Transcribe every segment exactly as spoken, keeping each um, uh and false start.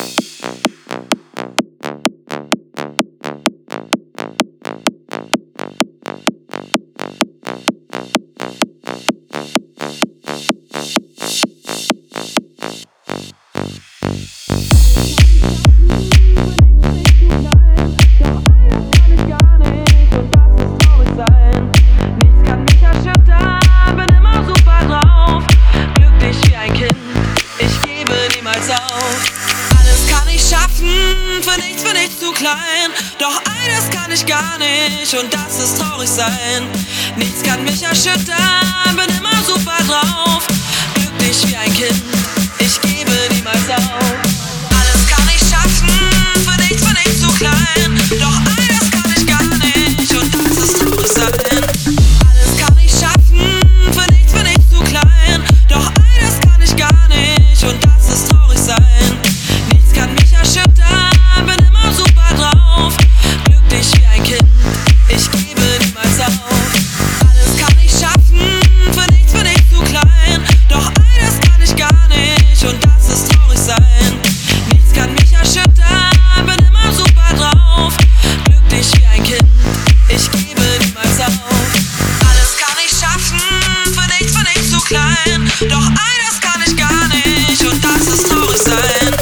Doch eines kann ich gar nicht und das ist traurig sein. Nichts kann mich erschüttern, bin immer super drauf. Glücklich wie ein Kind, ich gebe niemals auf. Alles kann ich schaffen, für nichts bin ich zu klein. Doch eines kann ich gar nicht und das ist traurig sein. Alles kann ich schaffen, für nichts bin ich zu klein. Doch eines kann ich gar nicht und das ist traurig sein. Nichts kann mich erschüttern, bin immer super drauf. Glücklich wie ein Kind, ich gebe niemals auf. Alles kann ich schaffen, für nichts bin ich zu klein. Doch eines kann ich gar nicht und das ist traurig sein. Nichts kann mich erschüttern, bin immer super drauf. Glücklich wie ein Kind, ich gebe niemals auf. Alles kann ich schaffen, für nichts bin ich zu klein. Doch eines kann ich gar nicht und das ist traurig sein.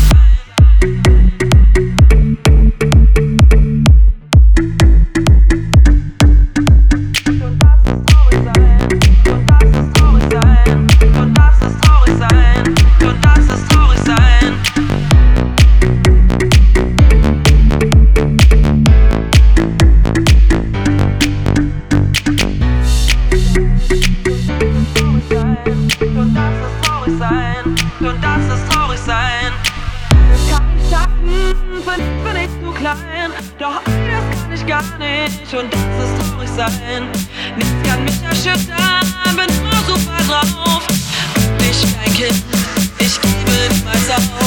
Und das ist traurig sein. Das kann ich schaffen, für nichts bin ich zu klein. Doch eines kann ich gar nicht und das ist traurig sein. Nichts kann mich erschüttern, bin immer super drauf. Glücklich wie ein Kind, ich gebe niemals auf.